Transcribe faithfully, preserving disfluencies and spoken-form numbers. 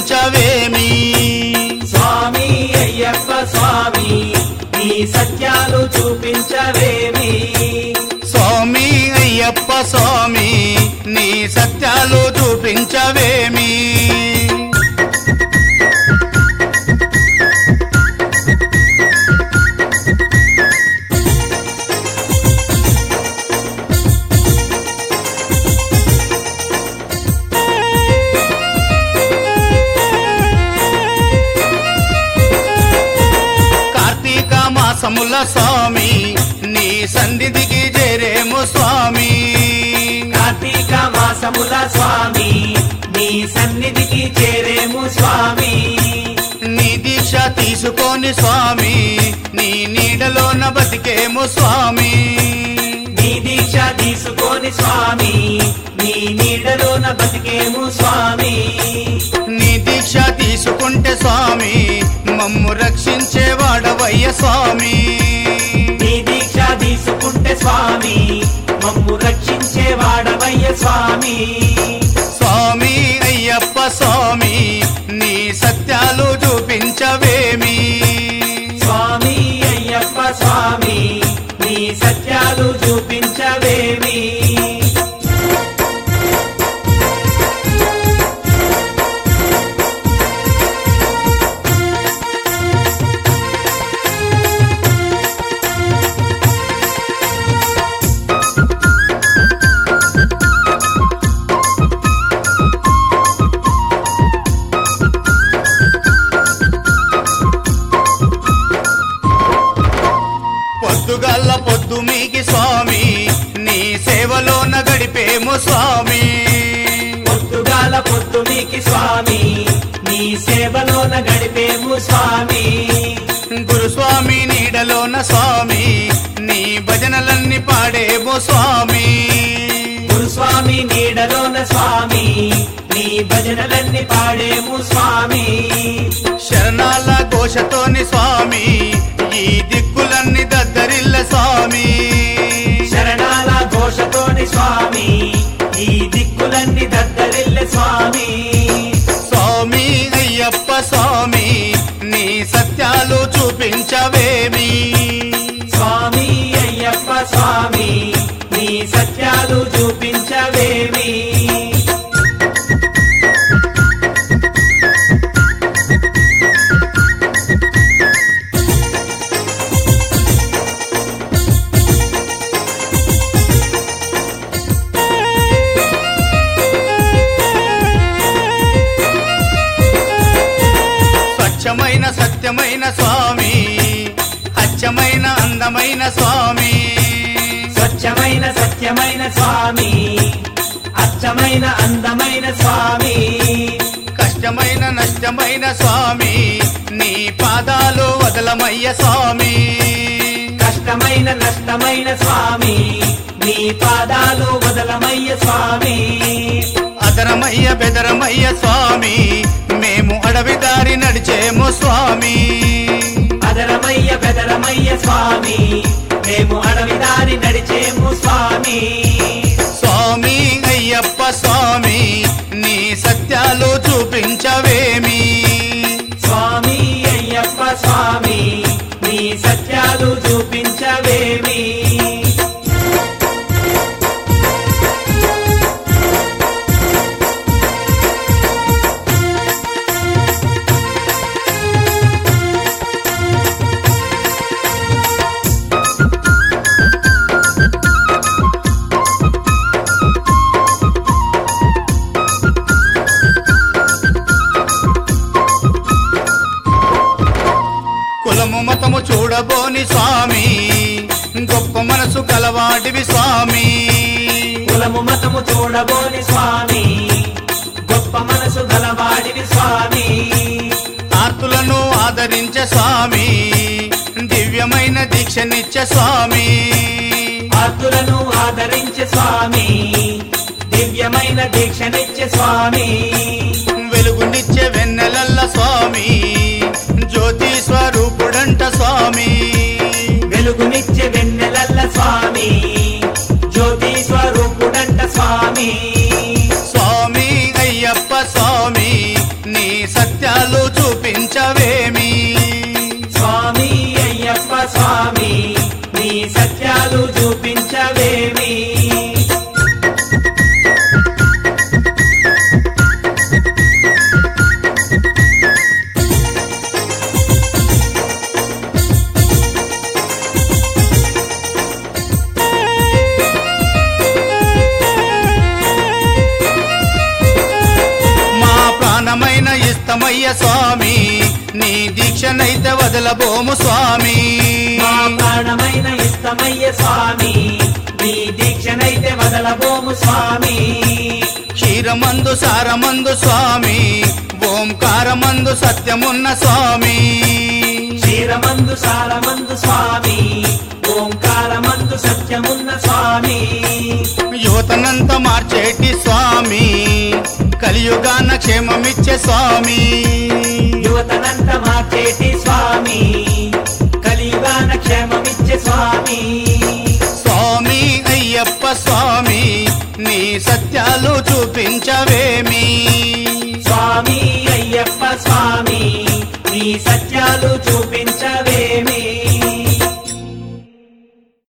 చూపించవేమి స్వామి అయ్యప్ప స్వామి నీ సత్యాలు చూపించవేమి స్వామి అయ్యప్ప స్వామి నీ సత్యాలు చూపించవేమి మాసముల స్వామి నీ సన్నిధికి చేరేము స్వామి కార్తీక మాసముల స్వామి నీ సన్నిధికి చేరేము స్వామి నీ దీక్ష తీసుకొని స్వామి నీ నీడలోన బతికేము స్వామి నీ దీక్ష తీసుకొని స్వామి నీ నీడలోన బతికేము స్వామి నీ దీక్ష తీసుకుంటే స్వామి మమ్ము రక్షించేవాడవయ్య స్వామి నీ దీక్ష తీసుకుంటే స్వామి మమ్ము రక్షించేవాడవయ్య స్వామి స్వామి అయ్యప్ప స్వామి నీ సత్యాలు చూపించవేమి స్వామి అయ్యప్ప స్వామి నీ సత్యాలు చూపించవేమి పొద్దుగల్ల పొద్దు మీకి స్వామి నీ సేవలోన గడిపేము స్వామి పొద్దుగాల పొద్దు మీకి స్వామి నీ సేవలోన గడిపేము స్వామి గురుస్వామి నీడలోన స్వామి నీ భజనలన్నీ పాడేము స్వామి గురుస్వామి నీడలోన స్వామి నీ భజనలన్నీ పాడేము స్వామి శరణాల ఘోషతోని స్వామి ఈ దిక్కులన్నీ దద్దరిల్ల స్వామి శరణాల ఘోషతోని స్వామి ఈ దిక్కులన్నీ దద్దరిల్ల స్వామి స్వామి అయ్యప్ప స్వామి నీ సత్యాలు చూపించవేమి స్వామి అయ్యప్ప స్వామి నీ సత్యాలు చూపించవేమి స్వచ్ఛమైన సత్యమైన స్వామి అచ్చమైన అందమైన స్వామి స్వచ్ఛమైన సత్యమైన స్వామి అచ్చమైన అందమైన స్వామి కష్టమైన నష్టమైన స్వామి నీ పాదాలు వదలమయ్య స్వామి కష్టమైన నష్టమైన స్వామి నీ పాదాలు వదలమయ్య స్వామి అదరమయ్య బెదరమయ్య స్వామి మేము అడవి దారి నడిచేము స్వామి అదరమయ్య బెదరమయ్య స్వామి మేము అడవి దారి నడిచేము స్వామి స్వామి అయ్యప్ప స్వామి నీ సత్యాలు చూపించవేమి స్వామి అయ్యప్ప స్వామి నీ సత్యాలు చూపించవేమి కులము మతము చూడబోని స్వామి గొప్ప మనసు కలవాడివి స్వామి కులము మతము చూడబోని స్వామి గొప్ప మనసు గలవాడివి స్వామి ఆర్తులను ఆదరించే స్వామి దివ్యమైన దీక్షనిచ్చే స్వామి ఆర్తులను ఆదరించే స్వామి దివ్యమైన దీక్షనిచ్చే స్వామి వెలుగునిచ్చే వెన్నెలల్ల స్వామి జ్యోతి స్వరూపుడంట స్వామి వెలుగునిచ్చే వెన్నెలల్ల స్వామి జ్యోతి స్వరూపుడంట స్వామి స్వామి అయ్యప్ప స్వామి నీ సత్యాలు చూపించవేమి స్వామి అయ్యప్ప స్వామి నీ సత్యాలు చూపించవేమి మా ప్రాణమైన ఇష్టమయ్య స్వామి నీ దీక్షనైతే వదలబోము స్వామి మా ప్రాణమైన ఇష్టమయ్య స్వామి నీ దీక్షనైతే వదలబోము స్వామి క్షీరమందు సారమందు స్వామి ఓంకారమందు సత్యమున్న స్వామి క్షీరమందు సారమందు స్వామి ఓంకారమందు సత్యమున్న స్వామి యువతనంత మార్చేటి స్వామి కలియుగాన క్షేమమిచ్చే స్వామి యువతనంత మార్చేటి స్వామి కలియుగాన క్షేమమిచ్చే స్వామి స్వామి అయ్యప్ప స్వామి నీ సత్యాలు చూపించవేమి స్వామి అయ్యప్ప స్వామి నీ సత్యాలు చూపించ